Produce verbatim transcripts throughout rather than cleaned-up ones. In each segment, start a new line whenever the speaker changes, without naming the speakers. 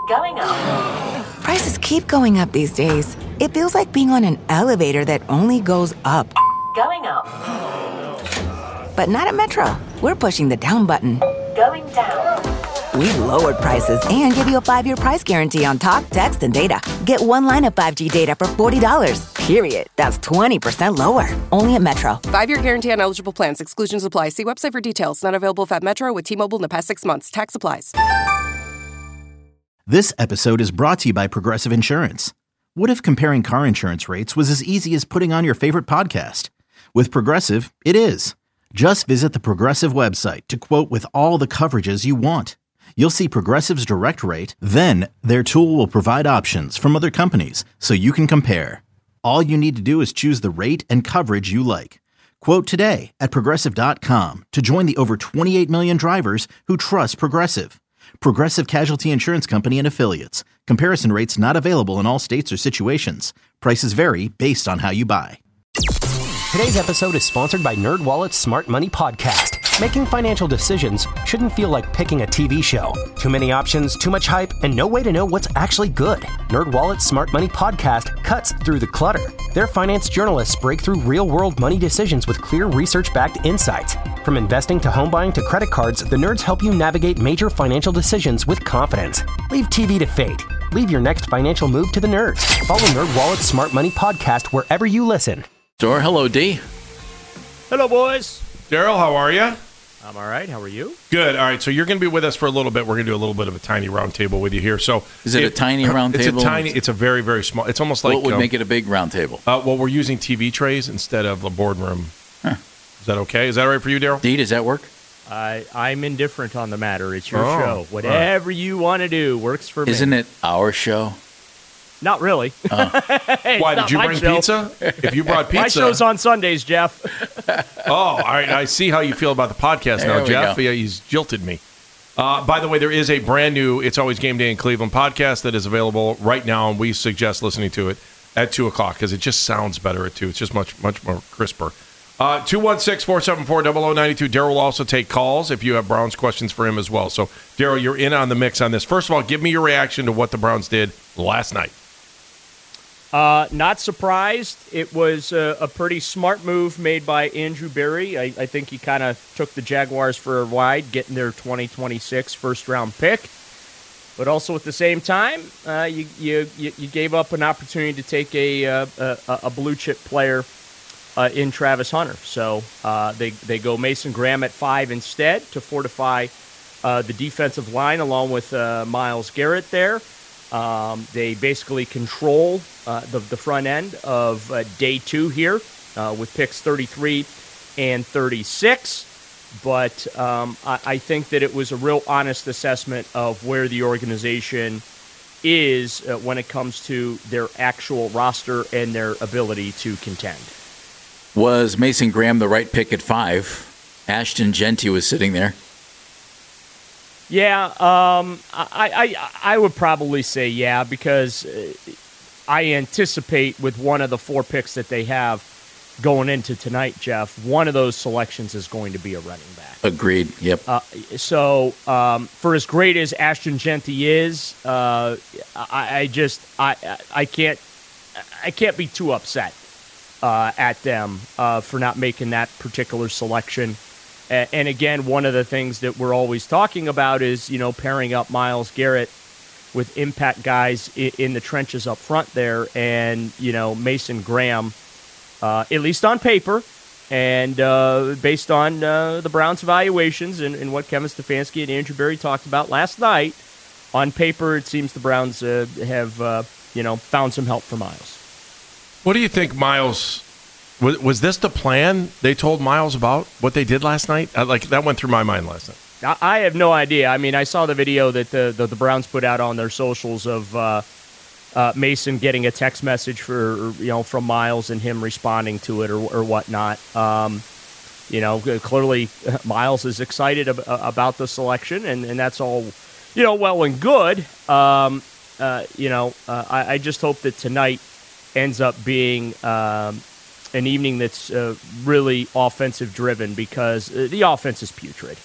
Going up.
Prices keep going up these days. It feels like being on an elevator that only goes up.
Going up.
But not at Metro. We're pushing the down button.
Going down.
We've lowered prices and give you a five-year price guarantee on talk, text, and data. Get one line of five G data for forty dollars. Period. That's twenty percent lower. Only at Metro.
Five-year guarantee on eligible plans. Exclusions apply. See website for details. Not available at Metro with T-Mobile in the past six months. Tax applies.
This episode is brought to you by Progressive Insurance. What if comparing car insurance rates was as easy as putting on your favorite podcast? With Progressive, it is. Just visit the Progressive website to quote with all the coverages you want. You'll see Progressive's direct rate, then their tool will provide options from other companies so you can compare. All you need to do is choose the rate and coverage you like. Quote today at Progressive dot com to join the over twenty-eight million drivers who trust Progressive. Progressive Casualty Insurance Company and Affiliates. Comparison rates not available in all states or situations. Prices vary based on how you buy.
Today's episode is sponsored by NerdWallet's Smart Money Podcast. Making financial decisions shouldn't feel like picking a T V show. Too many options, too much hype, and no way to know what's actually good. NerdWallet's Smart Money Podcast cuts through the clutter. Their finance journalists break through real-world money decisions with clear research-backed insights. From investing to home buying to credit cards, the nerds help you navigate major financial decisions with confidence. Leave T V to fate. Leave your next financial move to the nerds. Follow NerdWallet's Smart Money Podcast wherever you listen.
Door, hello, D.
Hello, boys.
Daryl, how are you?
I'm all right. How are you?
Good. All right. So you're going to be with us for a little bit. We're going to do a little bit of a tiny round table with you here. So
is it, it a tiny round
it's
table?
It's a tiny. It's a very, very small. It's almost like
what would
um,
make it a big round table?
Uh, well, we're using T V trays instead of a boardroom.
Huh.
Is that okay? Is that all right for you, Daryl?
D, does that work?
I I'm indifferent on the matter. It's your
oh,
show. Whatever right. you want to do works for me.
Isn't it our show?
Not really.
Oh.
Why, did you bring show. pizza? If you brought pizza.
My show's on Sundays, Jeff.
oh, all right. I see how you feel about the podcast
there
now, Jeff. Yeah, he's jilted me. Uh, by the way, there is a brand new It's Always Game Day in Cleveland podcast that is available right now, and we suggest listening to it at two o'clock because it just sounds better at two. It's just much, much more crisper. Uh, two one six, four seven four, zero zero nine two. Daryl will also take calls if you have Browns questions for him as well. So, Daryl, you're in on the mix on this. First of all, give me your reaction to what the Browns did last night.
Uh, not surprised. It was a, a pretty smart move made by Andrew Berry. I, I think he kind of took the Jaguars for a ride, getting their twenty twenty-six first-round pick. But also at the same time, uh, you, you you gave up an opportunity to take a a, a, a blue-chip player uh, in Travis Hunter. So uh, they, they go Mason Graham at five instead to fortify uh, the defensive line along with uh, Myles Garrett there. Um, they basically control uh, the, the front end of uh, day two here uh, with picks thirty-three and thirty-six. But um, I, I think that it was a real honest assessment of where the organization is uh, when it comes to their actual roster and their ability to contend.
Was Mason Graham the right pick at five? Ashton Jeanty was sitting there.
Yeah, um, I, I I would probably say yeah, because I anticipate with one of the four picks that they have going into tonight, Jeff, one of those selections is going to be a running back.
Agreed, yep.
Uh, so um, for as great as Ashton Jeanty is, uh, I, I just I I can't I can't be too upset uh, at them uh, for not making that particular selection. And again, one of the things that we're always talking about is, you know, pairing up Myles Garrett with impact guys in the trenches up front there. And, you know, Mason Graham, uh, at least on paper, and uh, based on uh, the Browns' evaluations and, and what Kevin Stefanski and Andrew Berry talked about last night, on paper, it seems the Browns uh, have, uh, you know, found some help for Myles.
What do you think, Myles? Was, was this the plan they told Myles about what they did last night? I, like that went through my mind last night.
I, I have no idea. I mean, I saw the video that the, the, the Browns put out on their socials of uh, uh, Mason getting a text message for you know from Myles and him responding to it or, or whatnot. Um, you know, clearly Myles is excited ab- about the selection, and, and that's all you know well and good. Um, uh, you know, uh, I, I just hope that tonight ends up being. Um, an evening that's uh, really offensive-driven because uh, the offense is putrid.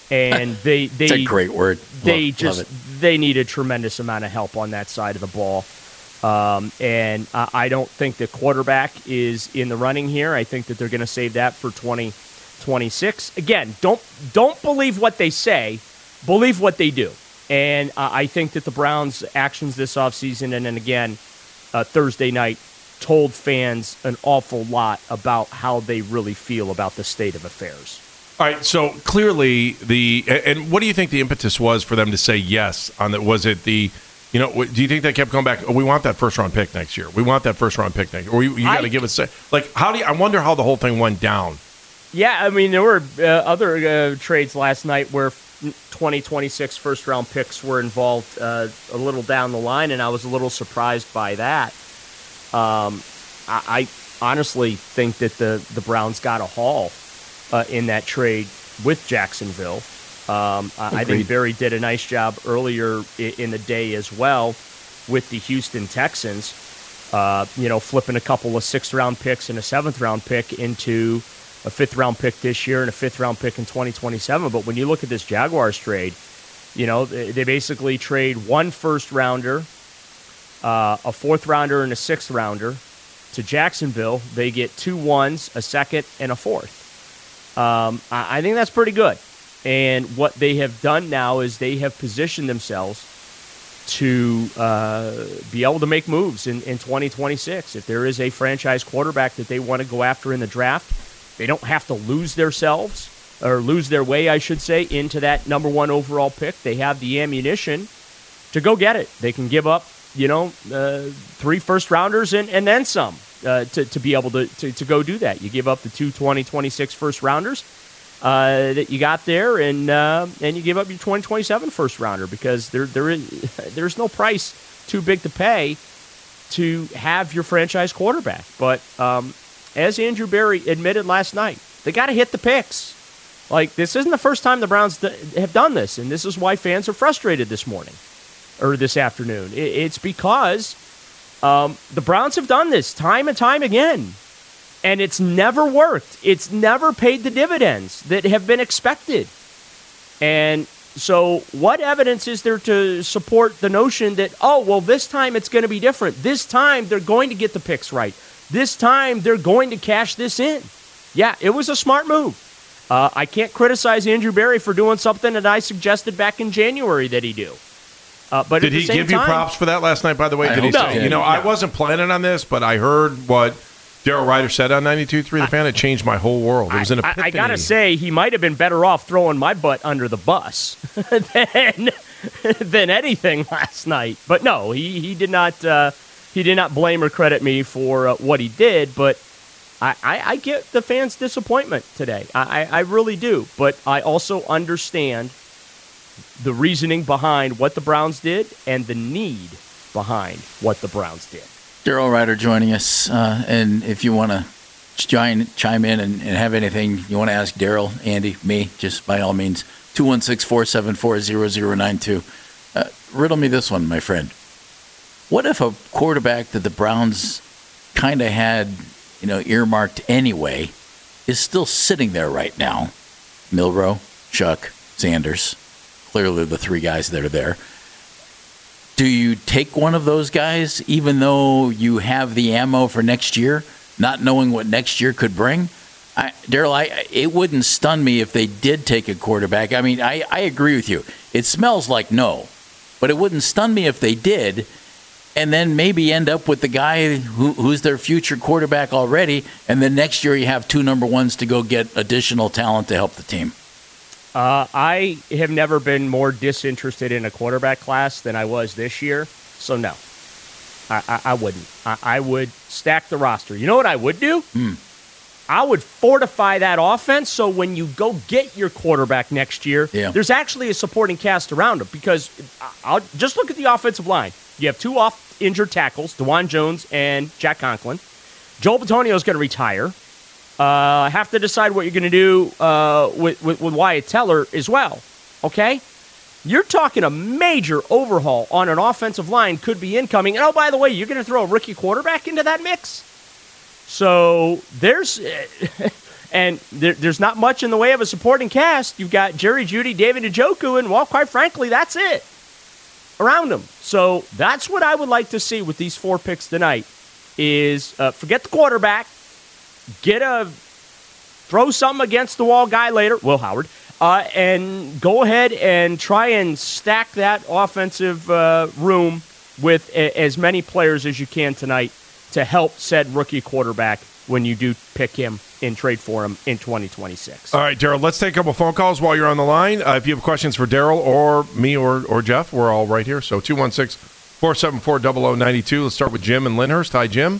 and they they
it's a great word.
They
love,
just
love it.
they need a tremendous amount of help on that side of the ball. Um, and uh, I don't think the quarterback is in the running here. I think that they're going to save that for twenty twenty-six. Again, don't don't believe what they say, believe what they do. And uh, I think that the Browns' actions this offseason and then again uh, Thursday night told fans an awful lot about how they really feel about the state of affairs.
All right, so clearly the and what do you think the impetus was for them to say yes on that? Was it the You know, do you think they kept going back? Oh, we want that first round pick next year. We want that first round pick next year. Or you, you got to give us like how do you, I wonder how the whole thing went down.
Yeah, I mean there were uh, other uh, trades last night where twenty twenty-six first round picks were involved uh, a little down the line, and I was a little surprised by that. Um, I, I honestly think that the the Browns got a haul uh, in that trade with Jacksonville. Um, I think Barry did a nice job earlier in the day as well with the Houston Texans, uh, you know, flipping a couple of sixth-round picks and a seventh-round pick into a fifth-round pick this year and a fifth-round pick in twenty twenty-seven. But when you look at this Jaguars trade, you know, they basically trade one first-rounder, uh, a fourth-rounder, and a sixth-rounder to Jacksonville. They get two ones, a second, and a fourth. Um, I think that's pretty good. And what they have done now is they have positioned themselves to uh, be able to make moves in, in twenty twenty-six. If there is a franchise quarterback that they want to go after in the draft, they don't have to lose themselves, or lose their way, I should say, into that number one overall pick. They have the ammunition to go get it. They can give up, you know, uh, three first-rounders and, and then some uh, to, to be able to, to, to go do that. You give up the two twenty twenty-six first-rounders. Uh, that you got there, and uh, and you give up your twenty twenty-seven first rounder because there there is there's no price too big to pay to have your franchise quarterback. But um, as Andrew Berry admitted last night, they got to hit the picks. Like, this isn't the first time the Browns d- have done this, and this is why fans are frustrated this morning or this afternoon. It, it's because um, the Browns have done this time and time again. And it's never worked. It's never paid the dividends that have been expected. And so what evidence is there to support the notion that, oh, well, this time it's going to be different. This time they're going to get the picks right. This time they're going to cash this in. Yeah, it was a smart move. Uh, I can't criticize Andrew Berry for doing something that I suggested back in January that he do. Uh, but
Did
at the
he
same
give
time,
you props for that last night, by the way?
I
Did he
hope
say,
so.
you know,
No.
I wasn't planning on this, but I heard what Daryl Ryder said on ninety-two point three The Fan. It changed my whole world. It was an
I,
epiphany.
I, I gotta say, he might have been better off throwing my butt under the bus than than anything last night. But no, he he did not uh, he did not blame or credit me for uh, what he did. But I, I, I get the fans' disappointment today. I, I really do. But I also understand the reasoning behind what the Browns did and the need behind what the Browns did.
Daryl Ryder joining us, uh, and if you want to chime, chime in and, and have anything you want to ask Daryl, Andy, me, just by all means, two one six, four seven four, zero zero nine two. Uh, riddle me this one, my friend. What if a quarterback that the Browns kind of had, you know, earmarked anyway is still sitting there right now? Milroe, Chuck, Sanders, clearly the three guys that are there. Do you take one of those guys, even though you have the ammo for next year, not knowing what next year could bring? I, Daryl, I, it wouldn't stun me if they did take a quarterback. I mean, I, I agree with you. It smells like no, but it wouldn't stun me if they did, and then maybe end up with the guy who, who's their future quarterback already, and then next year you have two number ones to go get additional talent to help the team.
Uh, I have never been more disinterested in a quarterback class than I was this year, so no, I, I, I wouldn't. I, I would stack the roster. You know what I would do?
Mm.
I would fortify that offense so when you go get your quarterback next year,
yeah.
there's actually a supporting cast around him. Because I'll just look at the offensive line. You have two off injured tackles, DeJuan Jones and Jack Conklin. Joel Bitonio is going to retire. Uh, have to decide what you're going to do uh, with, with, with Wyatt Teller as well, okay? You're talking a major overhaul on an offensive line could be incoming. And, oh, by the way, you're going to throw a rookie quarterback into that mix? So there's And there, there's not much in the way of a supporting cast. You've got Jerry Jeudy, David Njoku, and, well, quite frankly, that's it around them. So that's what I would like to see with these four picks tonight is uh, forget the quarterback, get a throw something against the wall guy later, Will Howard, uh, and go ahead and try and stack that offensive uh, room with a, as many players as you can tonight to help said rookie quarterback when you do pick him in trade for him in twenty twenty-six.
All right, Daryl, let's take a couple phone calls while you're on the line. Uh, if you have questions for Daryl or me or, or Jeff, we're all right here. So two one six, four seven four, zero zero nine two. Let's start with Jim in Lyndhurst. Hi, Jim.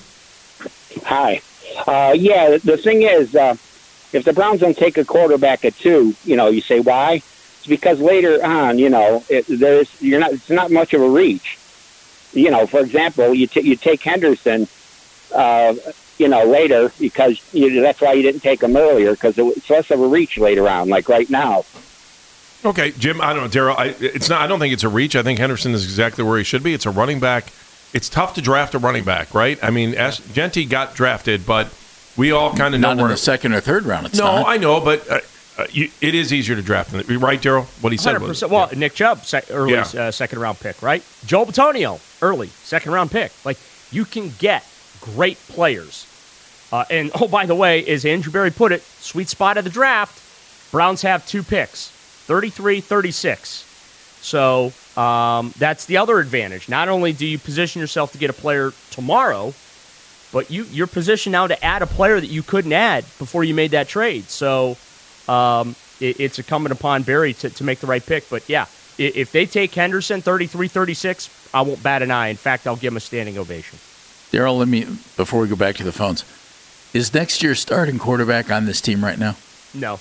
Hi. Uh, yeah, the thing is, uh, if the Browns don't take a quarterback at two, you know, you say why? It's because later on, you know, it, there's you're not. It's not much of a reach. You know, for example, you t- you take Henderson. Uh, you know, later, because you, that's why you didn't take him earlier, because it's less of a reach later on, like right now.
Okay, Jim, I don't know, Daryl, I, it's not, I don't think it's a reach. I think Henderson is exactly where he should be. It's a running back. It's tough to draft a running back, right? I mean, as, Genty got drafted, but we all kind of know
Not
where...
in the second or third round, it's
no,
not.
I know, but uh, uh, you, it is easier to draft. Than, right, Daryl? What he said
one hundred
was...
percent. Well,
yeah.
Nick Chubb, sec- early
Yeah.
uh, second-round pick, right? Joel Bitonio, early second-round pick. Like, you can get great players. Uh, and, oh, by the way, as Andrew Berry put it, sweet spot of the draft, Browns have two picks, thirty-three, thirty-six. So um, that's the other advantage. Not only do you position yourself to get a player tomorrow, but you, you're positioned now to add a player that you couldn't add before you made that trade. So um, it, it's incumbent upon Berry to, to make the right pick. But, yeah, if they take Henderson, thirty-three, thirty-six, I won't bat an eye. In fact, I'll give him a standing ovation.
Daryl, let me, before we go back to the phones, is next year's starting quarterback on this team right now?
No.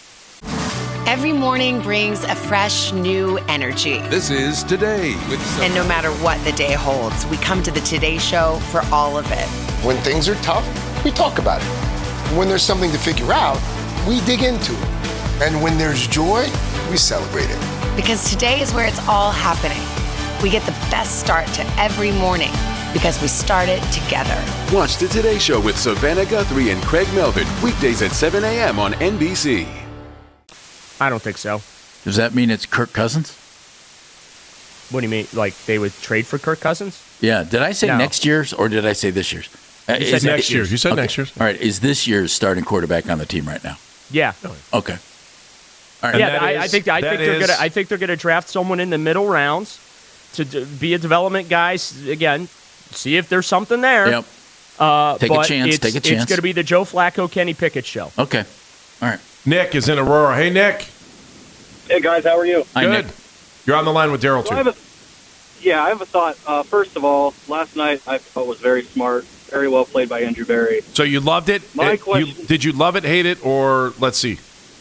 Every morning brings a fresh, new energy.
This is Today with some-
And no matter what the day holds, we come to the Today Show for all of it.
When things are tough, we talk about it. When there's something to figure out, we dig into it. And when there's joy, we celebrate it.
Because today is where it's all happening. We get the best start to every morning because we start it together.
Watch the Today Show with Savannah Guthrie and Craig Melvin, weekdays at seven a.m. on N B C.
I don't think so.
Does that mean it's Kirk Cousins?
What do you mean? Like they would trade for Kirk Cousins?
Yeah. Did I say
No.
next year's or did I say this year's? Uh,
You said
is it-
next year's.
You said
Okay.
next year's.
All right. Is this year's starting quarterback on the team right now?
Yeah.
Okay. All right.
Yeah,
that
I,
is-
I think I
that
think they're
is-
gonna I think they're gonna draft someone in the middle rounds to d- be a development guy. S- Again, see if there's something there.
Yep.
Uh,
Take a
but
chance,
It's,
take a
It's
chance.
going to be the Joe Flacco, Kenny Pickett show.
Okay. All right.
Nick is in Aurora. Hey, Nick.
Hey guys, how are you?
Hi,
Good.
Nick.
You're on the line with Daryl,
So I have
too.
a, yeah, I have a thought. Uh, first of all, last night I thought was very smart, very well played by Andrew Berry.
So you loved it?
My
It- you-
question-
did you love it, hate it, or let's see?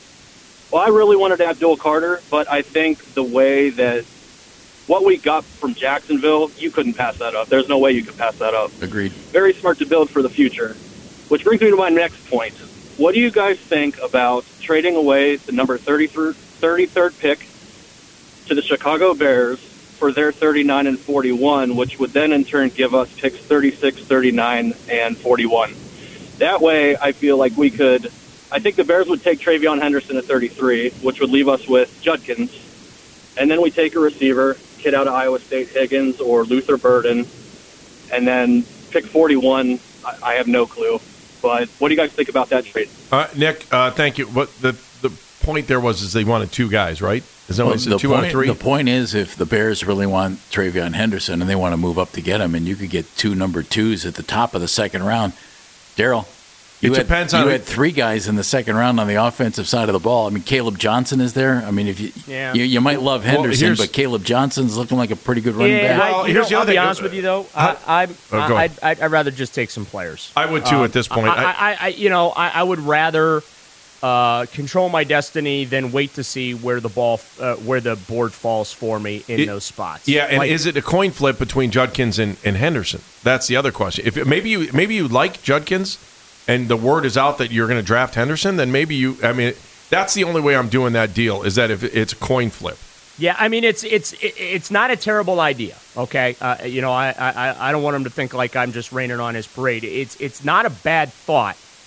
Well, I really wanted to have Joel Carter, but I think the way that what we got from Jacksonville, you couldn't pass that up. There's no way you could pass that up.
Agreed.
Very smart to build for the future. Which brings me to my next point. What do you guys think about trading away the number thirty-third pick to the Chicago Bears for their thirty-nine and forty-one, which would then in turn give us picks thirty-six, thirty-nine, and forty-one? That way, I feel like we could, I think the Bears would take Travion Henderson at thirty-three, which would leave us with Judkins. And then we take a receiver, kid out of Iowa State, Higgins, or Luther Burden. And then pick forty-one, I, I have no clue. But what do you guys think about that trade?
Uh, Nick, uh, thank you. What the the point there was is they wanted two guys, right? Is that
Well,
what he said?
the,
Two out
point,
of three?
the point is, if the Bears really want Travion Henderson and they want to move up to get him, and you could get two number twos at the top of the second round, Daryl, you,
It
had,
depends
you
on-
had three guys in the second round on the offensive side of the ball. I mean, Caleb Johnson is there. I mean, if you
Yeah.
you, you might love
Well,
Henderson,
here's-
but Caleb Johnson's looking like a pretty good running
Yeah,
back.
Well,
I, you
here's
know,
the
I'll
other
be
thing.
honest with you, though.
How-
I, I'm,
Oh, go
I,
ahead.
I'd, I'd rather just take some players.
I would, too, at this point.
I, I, I, you know, I, I would rather uh, control my destiny than wait to see where the ball, uh, where the board falls for me in
It-
those spots.
Yeah, and
Like,
is it a coin flip between Judkins and, and Henderson? That's the other question. If maybe you maybe you like Judkins, and the word is out that you're going to draft Henderson, then maybe you. I mean, that's the only way I'm doing that deal is that if it's a coin flip.
Yeah, I mean it's it's it- it's not a terrible idea. Okay, uh, you know I, I I don't want him to think like I'm just raining on his parade. It's it's not a bad thought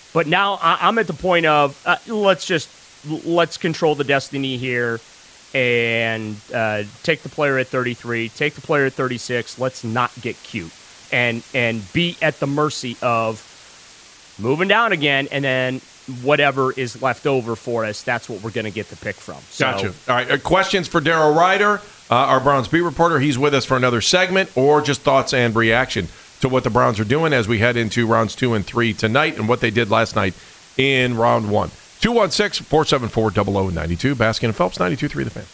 But now I, I'm at the point of uh, let's just let's control the destiny here and uh, take the player at thirty-three, take the player at thirty-six. Let's not get cute and and be at the mercy of moving down again, and then whatever is left over for us, that's what we're going to get the pick from. So,
Gotcha. All right, uh, questions for Daryl Ryder, uh, our Browns beat reporter. He's with us for another segment, or just thoughts and reaction to what the Browns are doing as we head into rounds two and three tonight and what they did last night in round one. two one six, four seven four, zero zero nine two. Baskin and Phelps, ninety-two point three The Fan.